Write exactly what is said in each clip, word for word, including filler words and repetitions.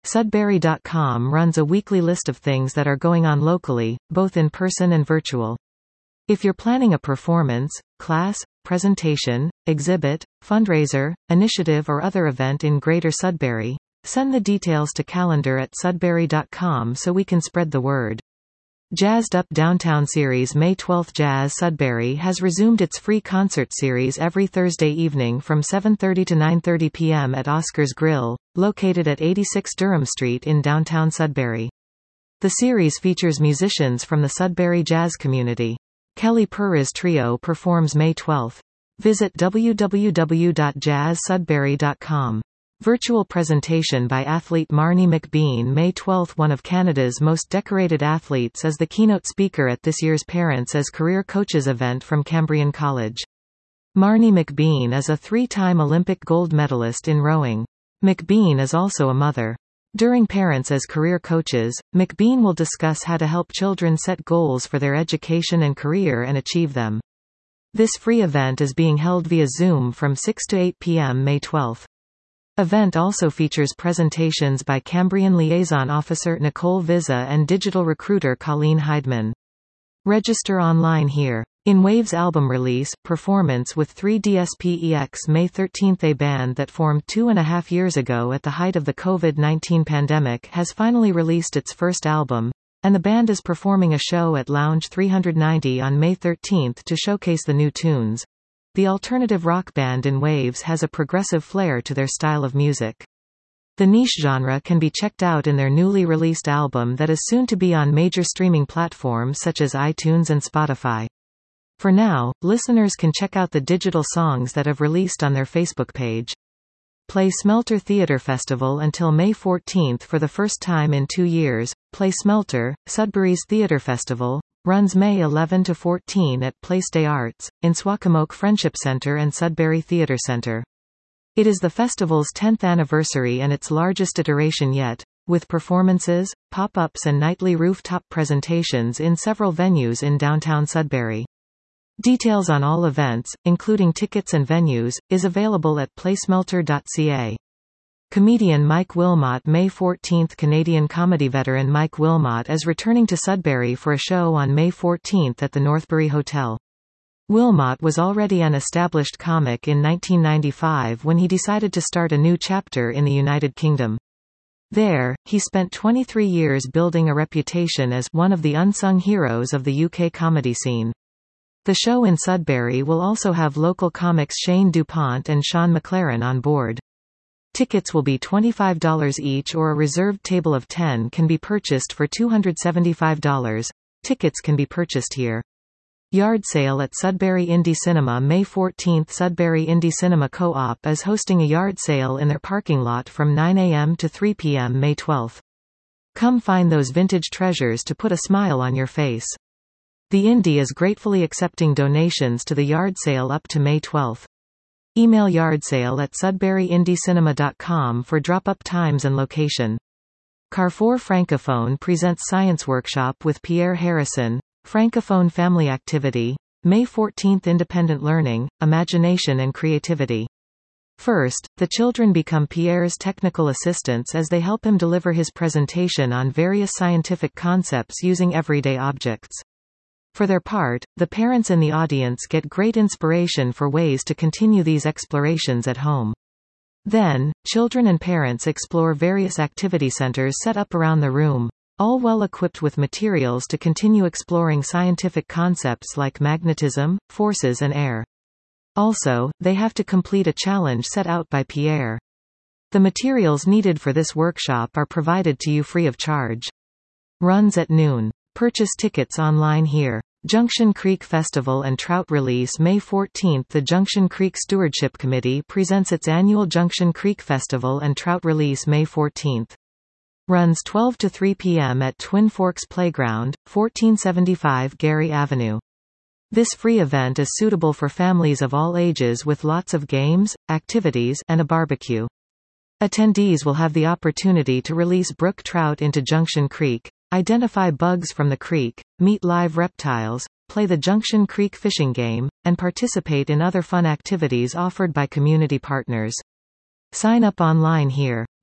Sudbury dot com runs a weekly list of things that are going on locally, both in person and virtual. If you're planning a performance, class, presentation, exhibit, fundraiser, initiative or other event in Greater Sudbury, send the details to calendar at Sudbury dot com so we can spread the word. Jazzed Up Downtown Series May twelfth. Jazz Sudbury has resumed its free concert series every Thursday evening from seven thirty to nine thirty p m at Oscar's Grill, located at eighty-six Durham Street in downtown Sudbury. The series features musicians from the Sudbury jazz community. Kelly Purriz Trio performs May twelfth. Visit w w w dot jazz sudbury dot com. Virtual presentation by athlete Marnie McBean May twelfth. One of Canada's most decorated athletes is the keynote speaker at this year's Parents as Career Coaches event from Cambrian College. Marnie McBean is a three-time Olympic gold medalist in rowing. McBean is also a mother. During Parents as Career Coaches, McBean will discuss how to help children set goals for their education and career and achieve them. This free event is being held via Zoom from six to eight p m May twelfth. Event also features presentations by Cambrian Liaison Officer Nicole Vizza and digital recruiter Colleen Heidman. Register online here. In Waves album release, performance with three D S P E X May thirteenth. A band that formed two and a half years ago at the height of the COVID nineteen pandemic has finally released its first album, and the band is performing a show at Lounge three ninety on May thirteenth to showcase the new tunes. The alternative rock band In Waves has a progressive flair to their style of music. The niche genre can be checked out in their newly released album that is soon to be on major streaming platforms such as iTunes and Spotify. For now, listeners can check out the digital songs that have released on their Facebook page. Play Smelter Theatre Festival until May fourteenth. For the first time in two years, Play Smelter, Sudbury's theatre festival, runs May eleventh to fourteenth at Place des Arts, in Swakamoke Friendship Center and Sudbury Theatre Center. It is the festival's tenth anniversary and its largest iteration yet, with performances, pop-ups and nightly rooftop presentations in several venues in downtown Sudbury. Details on all events, including tickets and venues, is available at playsmelter dot c a. Comedian Mike Wilmot May fourteenth. Canadian comedy veteran Mike Wilmot is returning to Sudbury for a show on May fourteenth at the Northbury Hotel. Wilmot was already an established comic in nineteen ninety-five when he decided to start a new chapter in the United Kingdom. There, he spent twenty-three years building a reputation as one of the unsung heroes of the U K comedy scene. The show in Sudbury will also have local comics Shane DuPont and Sean McLaren on board. Tickets will be twenty-five dollars each, or a reserved table of ten can be purchased for two hundred seventy-five dollars. Tickets can be purchased here. Yard sale at Sudbury Indie Cinema May fourteenth. Sudbury Indie Cinema Co-op is hosting a yard sale in their parking lot from nine a m to three p m May twelfth. Come find those vintage treasures to put a smile on your face. The Indie is gratefully accepting donations to the yard sale up to May twelfth. Email yardsale at sudbury indie cinema dot com for drop-up times and location. Carrefour Francophone presents Science Workshop with Pierre Harrison, Francophone Family Activity, May fourteenth. Independent learning, imagination and creativity. First, the children become Pierre's technical assistants as they help him deliver his presentation on various scientific concepts using everyday objects. For their part, the parents in the audience get great inspiration for ways to continue these explorations at home. Then, children and parents explore various activity centers set up around the room, all well equipped with materials to continue exploring scientific concepts like magnetism, forces and air. Also, they have to complete a challenge set out by Pierre. The materials needed for this workshop are provided to you free of charge. Runs at noon. Purchase tickets online here. Junction Creek Festival and Trout Release May fourteenth. The Junction Creek Stewardship Committee presents its annual Junction Creek Festival and Trout Release May fourteenth. Runs twelve to three p m at Twin Forks Playground, fourteen seventy-five Gary Avenue. This free event is suitable for families of all ages with lots of games, activities, and a barbecue. Attendees will have the opportunity to release brook trout into Junction Creek, identify bugs from the creek, meet live reptiles, play the Junction Creek fishing game, and participate in other fun activities offered by community partners. Sign up online here.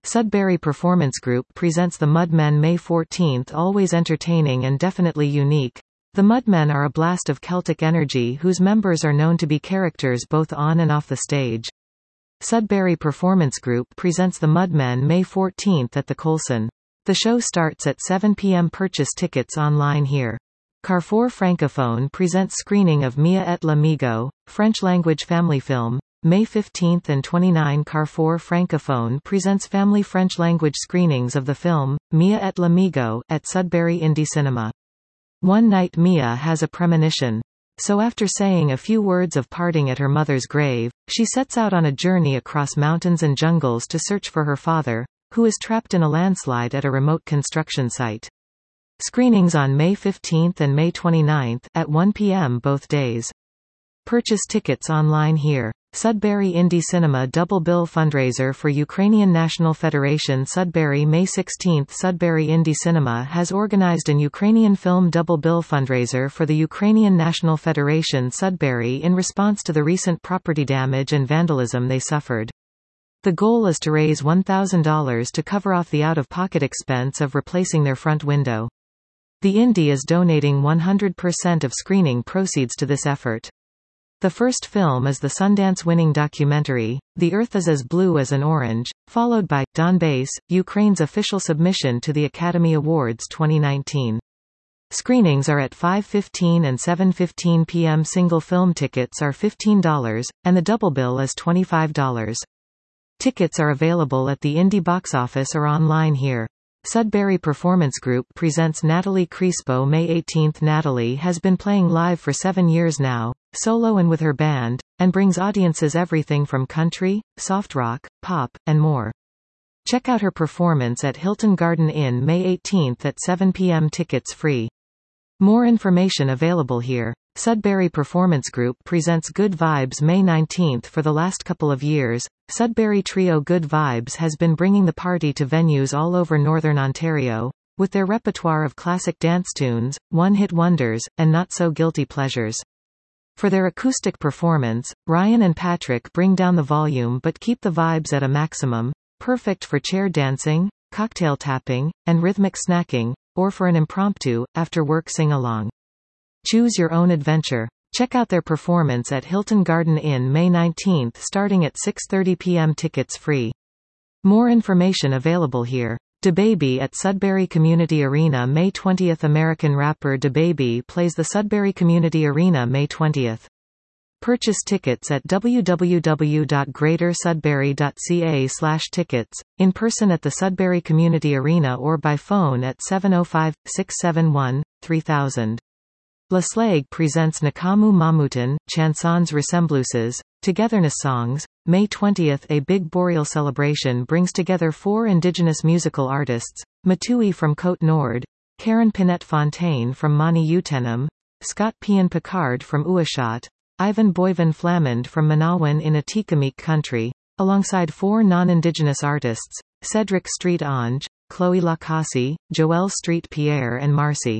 Sudbury Performance Group presents The Mudmen May fourteenth. Always entertaining and definitely unique. The Mudmen are a blast of Celtic energy whose members are known to be characters both on and off the stage. Sudbury Performance Group presents The Mudmen May fourteenth at the Colson. The show starts at seven p m Purchase tickets online here. Carrefour Francophone presents screening of Mia et l'Amigo, French-language family film, May fifteenth and twenty-ninth. Carrefour Francophone presents family French-language screenings of the film, Mia et l'Amigo, at Sudbury Indie Cinema. One night Mia has a premonition. So after saying a few words of parting at her mother's grave, she sets out on a journey across mountains and jungles to search for her father, who is trapped in a landslide at a remote construction site. Screenings on May fifteenth and May twenty-ninth, at one p m both days. Purchase tickets online here. Sudbury Indie Cinema Double Bill Fundraiser for Ukrainian National Federation. Sudbury May sixteenth. Sudbury Indie Cinema has organized an Ukrainian film double bill fundraiser for the Ukrainian National Federation Sudbury in response to the recent property damage and vandalism they suffered. The goal is to raise one thousand dollars to cover off the out-of-pocket expense of replacing their front window. The Indie is donating one hundred percent of screening proceeds to this effort. The first film is the Sundance-winning documentary, The Earth is as Blue as an Orange, followed by Donbass, Ukraine's official submission to the Academy Awards twenty nineteen. Screenings are at five fifteen and seven fifteen p m Single film tickets are fifteen dollars, and the double bill is twenty-five dollars. Tickets are available at the Indie box office or online here. Sudbury Performance Group presents Natalie Crespo May eighteenth. Natalie has been playing live for seven years now, solo and with her band, and brings audiences everything from country, soft rock, pop, and more. Check out her performance at Hilton Garden Inn May eighteenth at seven p m Tickets free. More information available here. Sudbury Performance Group presents Good Vibes May nineteenth. For the last couple of years, Sudbury trio Good Vibes has been bringing the party to venues all over Northern Ontario, with their repertoire of classic dance tunes, one-hit wonders, and not-so-guilty pleasures. For their acoustic performance, Ryan and Patrick bring down the volume but keep the vibes at a maximum, perfect for chair dancing, cocktail tapping, and rhythmic snacking, or for an impromptu, after-work sing-along. Choose your own adventure. Check out their performance at Hilton Garden Inn May nineteenth starting at six thirty p m Tickets free. More information available here. DaBaby at Sudbury Community Arena May twentieth. American rapper DaBaby plays the Sudbury Community Arena May twentieth. Purchase tickets at w w w dot greater sudbury dot c a slash tickets, in person at the Sudbury Community Arena or by phone at seven oh five, six seven one, three thousand. La Slague presents Nakamu Mamutan, Chansons Ressembluses, Togetherness Songs, May twentieth. A big boreal celebration brings together four indigenous musical artists, Matui from Côte Nord, Karen Pinette Fontaine from Mani Utenam, Scott Pian Picard from Uashat, Ivan Boyvan Flamand from Manawan in Atikamekw country, alongside four non-indigenous artists, Cedric Street Ange, Chloe Lacassi, Joelle Street Pierre and Marcy.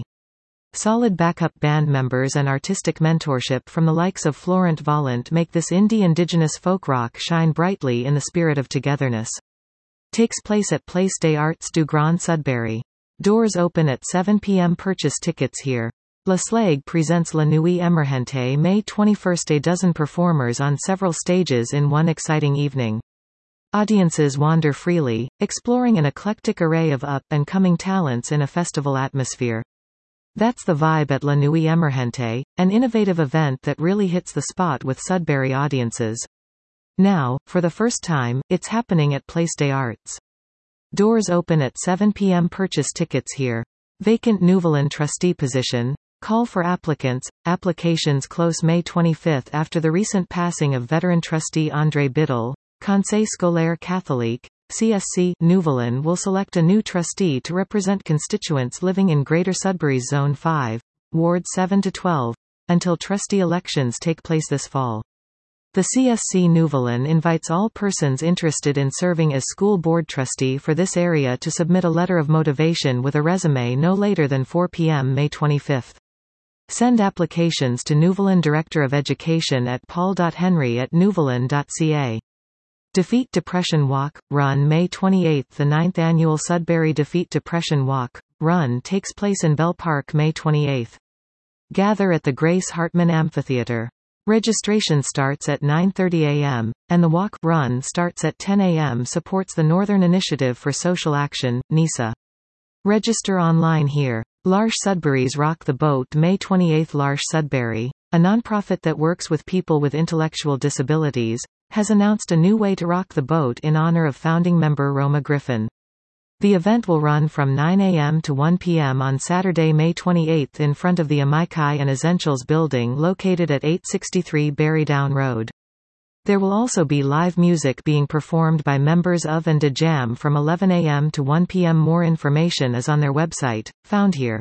Solid backup band members and artistic mentorship from the likes of Florent Volant make this indie indigenous folk rock shine brightly in the spirit of togetherness. Takes place at Place des Arts du Grand Sudbury. Doors open at seven p m Purchase tickets here. La Slague presents La Nuit Emergente May twenty-first. A dozen performers on several stages in one exciting evening. Audiences wander freely, exploring an eclectic array of up-and-coming talents in a festival atmosphere. That's the vibe at La Nuit Emergente, an innovative event that really hits the spot with Sudbury audiences. Now, for the first time, it's happening at Place des Arts. Doors open at seven p m Purchase tickets here. Vacant Nouvelin trustee position. Call for applicants. Applications close May twenty-fifth after the recent passing of veteran trustee André Biddle. Conseil Scolaire Catholique, C S C Nouvelin will select a new trustee to represent constituents living in Greater Sudbury's Zone five, Wards seven to twelve, until trustee elections take place this fall. The C S C Nouvelin invites all persons interested in serving as school board trustee for this area to submit a letter of motivation with a resume no later than four p m May twenty-fifth. Send applications to Nouvelin Director of Education at paul dot henry at nouvelin dot c a. Defeat Depression Walk, Run May twenty-eighth. The ninth annual Sudbury Defeat Depression Walk, Run takes place in Bell Park May twenty-eighth. Gather at the Grace Hartman Amphitheater. Registration starts at nine thirty a m, and the walk run starts at ten a m Supports the Northern Initiative for Social Action, NISA. Register online here. L'Arche Sudbury's Rock the Boat May twenty-eighth. L'Arche Sudbury, a nonprofit that works with people with intellectual disabilities, has announced a new way to rock the boat in honor of founding member Roma Griffin. The event will run from nine a m to one p m on Saturday, May twenty-eighth in front of the Amaikai and Essentials building located at eight sixty-three Barry Down Road. There will also be live music being performed by members of and De Jam from eleven a m to one p m More information is on their website, found here.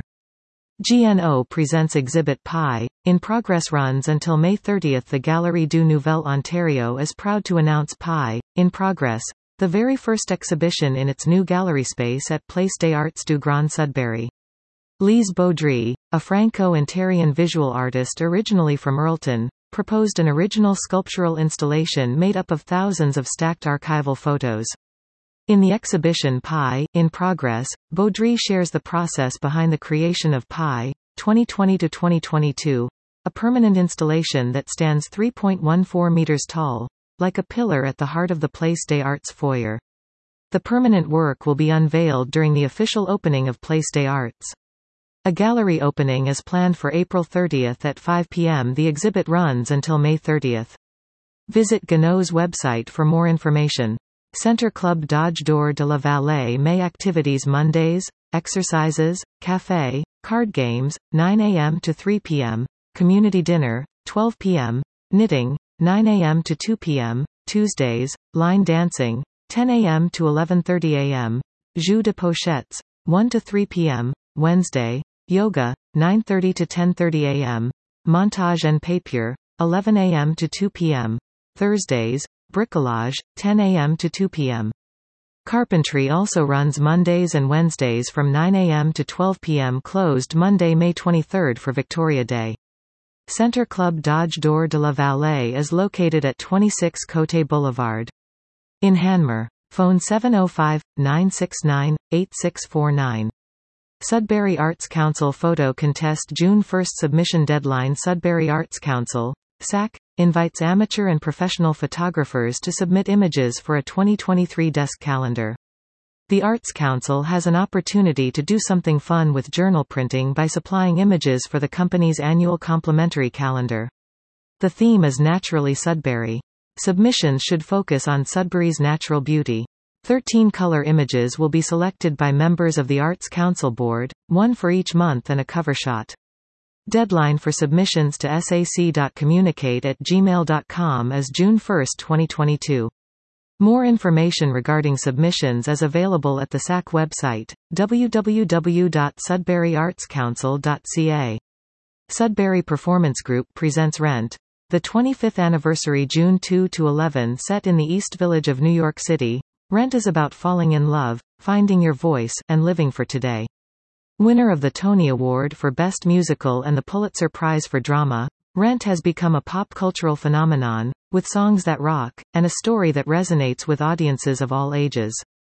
G N O presents exhibit Pi, in progress runs until May thirtieth. The Galerie du Nouvel Ontario is proud to announce Pi, in progress, the very first exhibition in its new gallery space at Place des Arts du Grand Sudbury. Lise Baudry, a Franco-Ontarian visual artist originally from Earlton, proposed an original sculptural installation made up of thousands of stacked archival photos. In the exhibition Pi, in progress, Baudry shares the process behind the creation of Pi, twenty twenty to twenty twenty-two, a permanent installation that stands three point one four meters tall, like a pillar at the heart of the Place des Arts foyer. The permanent work will be unveiled during the official opening of Place des Arts. A gallery opening is planned for April thirtieth at five p m The exhibit runs until May thirtieth. Visit G N O's website for more information. Centre Club Dodge d'Or de la Vallée May activities Mondays, exercises, café, card games, nine a m to three p m, community dinner, twelve p m, knitting, nine a m to two p m, Tuesdays, line dancing, ten a m to eleven thirty a m, jeux de pochettes, one to three p m, Wednesday, yoga, nine thirty to ten thirty a m, montage and papier, eleven a m to two p m, Thursdays, bricolage, ten a m to two p m Carpentry also runs Mondays and Wednesdays from nine a m to twelve p m Closed Monday, May twenty-third for Victoria Day. Centre Club Dodge d'Or de la Vallée is located at twenty-six Côté Boulevard. In Hanmer. Phone seven oh five, nine six nine, eight six four nine. Sudbury Arts Council Photo Contest June first Submission Deadline. Sudbury Arts Council, S A C, invites amateur and professional photographers to submit images for a twenty twenty-three desk calendar. The Arts Council has an opportunity to do something fun with journal printing by supplying images for the company's annual complimentary calendar. The theme is Naturally Sudbury. Submissions should focus on Sudbury's natural beauty. Thirteen color images will be selected by members of the Arts Council Board, one for each month and a cover shot. Deadline for submissions to sac dot communicate at gmail dot com is June first, twenty twenty-two. More information regarding submissions is available at the S A C website, w w w dot sudbury arts council dot c a. Sudbury Performance Group presents Rent, the twenty-fifth anniversary June second to eleventh. Set in the East Village of New York City, Rent is about falling in love, finding your voice, and living for today. Winner of the Tony Award for Best Musical and the Pulitzer Prize for Drama, Rent has become a pop cultural phenomenon, with songs that rock, and a story that resonates with audiences of all ages.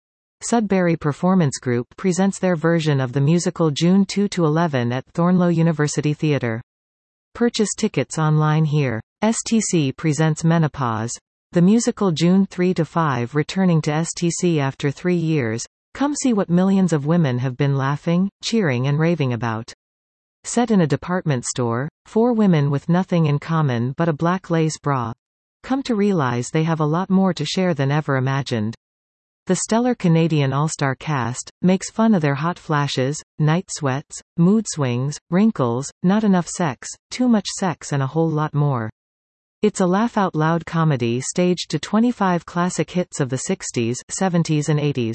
Sudbury Performance Group presents their version of the musical June second to eleventh at Thornlow University Theatre. Purchase tickets online here. S T C presents Menopause, the musical June third to fifth, returning to S T C after three years. Come see what millions of women have been laughing, cheering and raving about. Set in a department store, four women with nothing in common but a black lace bra come to realize they have a lot more to share than ever imagined. The stellar Canadian all-star cast makes fun of their hot flashes, night sweats, mood swings, wrinkles, not enough sex, too much sex and a whole lot more. It's a laugh-out-loud comedy staged to twenty-five classic hits of the sixties, seventies and eighties.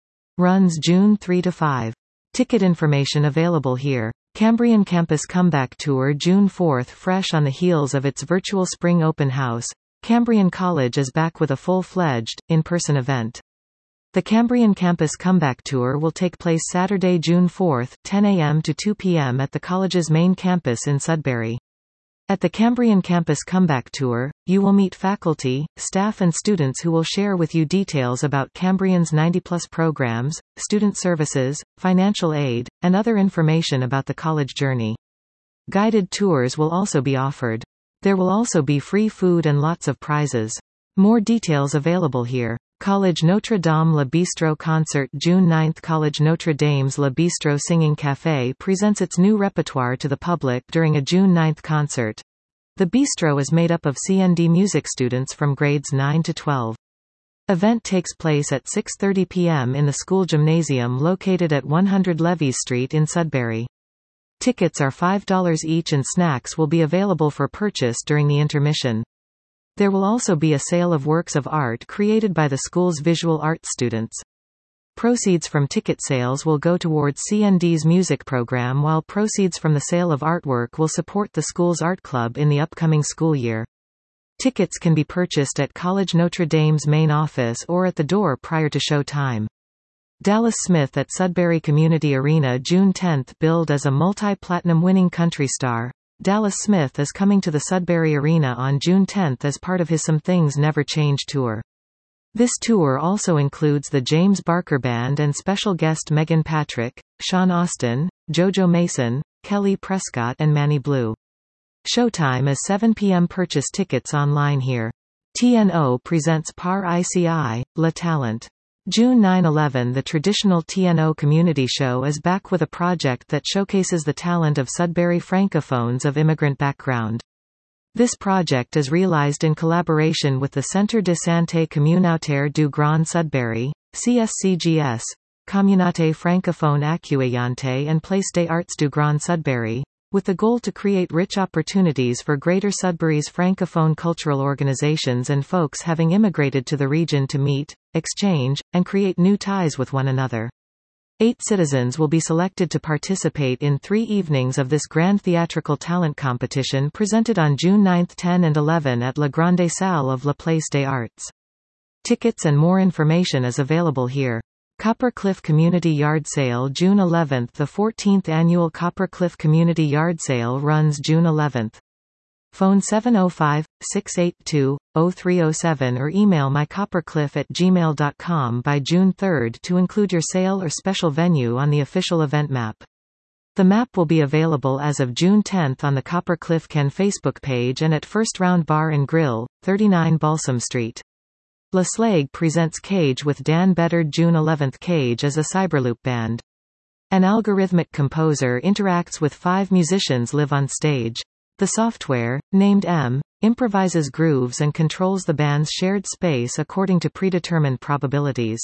Runs June third to fifth. Ticket information available here. Cambrian Campus Comeback Tour June fourth. Fresh on the heels of its virtual spring open house, Cambrian College is back with a full-fledged, in-person event. The Cambrian Campus Comeback Tour will take place Saturday, June fourth, ten a m to two p m at the college's main campus in Sudbury. At the Cambrian Campus Comeback Tour, you will meet faculty, staff and students who will share with you details about Cambrian's ninety plus programs, student services, financial aid, and other information about the college journey. Guided tours will also be offered. There will also be free food and lots of prizes. More details available here. College Notre Dame Le Bistro Concert June ninth. College Notre Dame's Le Bistro Singing Café presents its new repertoire to the public during a June ninth concert. The bistro is made up of C N D music students from grades nine to twelve. Event takes place at six thirty p m in the school gymnasium located at one hundred Levis Street in Sudbury. Tickets are five dollars each and snacks will be available for purchase during the intermission. There will also be a sale of works of art created by the school's visual arts students. Proceeds from ticket sales will go towards C N D's music program, while proceeds from the sale of artwork will support the school's art club in the upcoming school year. Tickets can be purchased at College Notre Dame's main office or at the door prior to show time. Dallas Smith at Sudbury Community Arena June tenth. Billed as a multi-platinum winning country star, Dallas Smith is coming to the Sudbury Arena on June tenth as part of his Some Things Never Change tour. This tour also includes the James Barker Band and special guest Megan Patrick, Sean Austin, JoJo Mason, Kelly Prescott and Manny Blue. Showtime is seven p m Purchase tickets online here. T N O presents Par I C I, La Talent. June ninth eleven. The traditional T N O community show is back with a project that showcases the talent of Sudbury Francophones of immigrant background. This project is realized in collaboration with the Centre de Santé Communautaire du Grand Sudbury, C S C G S, Communauté Francophone Accueillante and Place des Arts du Grand Sudbury, with the goal to create rich opportunities for Greater Sudbury's Francophone cultural organizations and folks having immigrated to the region to meet, exchange, and create new ties with one another. Eight citizens will be selected to participate in three evenings of this grand theatrical talent competition presented on June ninth, ten and eleven at La Grande Salle of La Place des Arts. Tickets and more information is available here. Copper Cliff Community Yard Sale June eleventh. The fourteenth annual Copper Cliff Community Yard Sale runs June eleventh. Phone seven oh five, six eight two, oh three oh seven or email mycoppercliff at gmail dot com by June third to include your sale or special venue on the official event map. The map will be available as of June tenth on the Copper Cliff Can Facebook page and at First Round Bar and Grill, thirty-nine Balsam Street. La Slague presents Cage with Dan Bedard June eleventh. Cage is a cyberloop band. An algorithmic composer interacts with five musicians live on stage. The software, named M, improvises grooves and controls the band's shared space according to predetermined probabilities.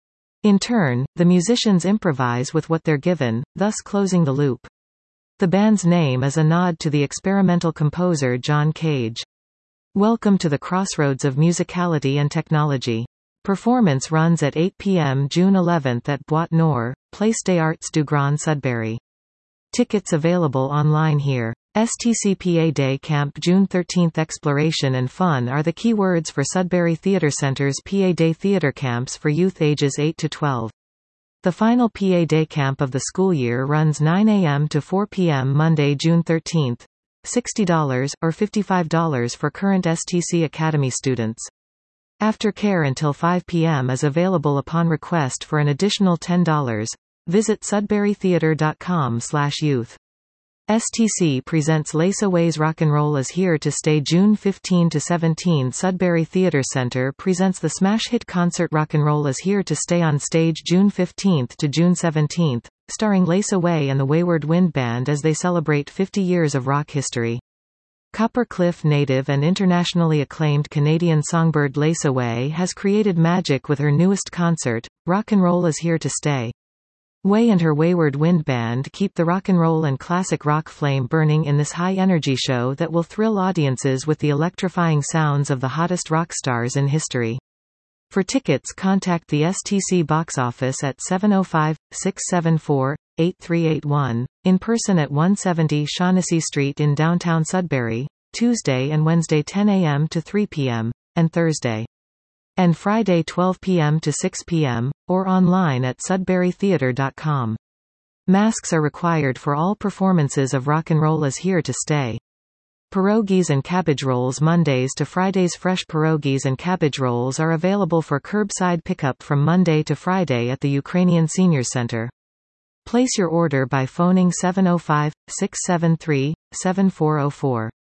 In turn, the musicians improvise with what they're given, thus closing the loop. The band's name is a nod to the experimental composer John Cage. Welcome to the crossroads of musicality and technology. Performance runs at eight p m June eleventh at Boîte Noire, Place des Arts du Grand Sudbury. Tickets available online here. S T C P A Day Camp June thirteenth. Exploration and fun are the key words for Sudbury Theatre Centre's P A Day theatre camps for youth ages eight to twelve. The final P A Day camp of the school year runs nine a m to four p m Monday, June thirteenth. sixty dollars, or fifty-five dollars for current S T C Academy students. Aftercare until five p m is available upon request for an additional ten dollars. Visit sudbury theatre dot com slash youth. S T C presents Lisa Way's Rock'n'Roll Is Here to Stay June fifteenth to seventeenth. Sudbury Theatre Center presents the smash hit concert Rock'n'Roll Is Here to Stay on stage June fifteenth to June seventeenth, starring Lisa Way and the Wayward Wind Band as they celebrate fifty years of rock history. Copper Cliff native and internationally acclaimed Canadian songbird Lisa Way has created magic with her newest concert, Rock'n'Roll Is Here to Stay. Way and her Wayward Wind Band keep the rock and roll and classic rock flame burning in this high-energy show that will thrill audiences with the electrifying sounds of the hottest rock stars in history. For tickets, contact the S T C box office at seven oh five, six seven four, eight three eight one, in person at one seventy Shaughnessy Street in downtown Sudbury, Tuesday and Wednesday ten a m to three p m, and Thursday and Friday twelve p m to six p m, or online at sudbury theatre dot com. Masks are required for all performances of Rock'n'Roll Is Here to Stay. Pierogies and cabbage rolls Mondays to Fridays. Fresh pierogies and cabbage rolls are available for curbside pickup from Monday to Friday at the Ukrainian Seniors Center. Place your order by phoning seven oh five, six seven three, seven four oh four.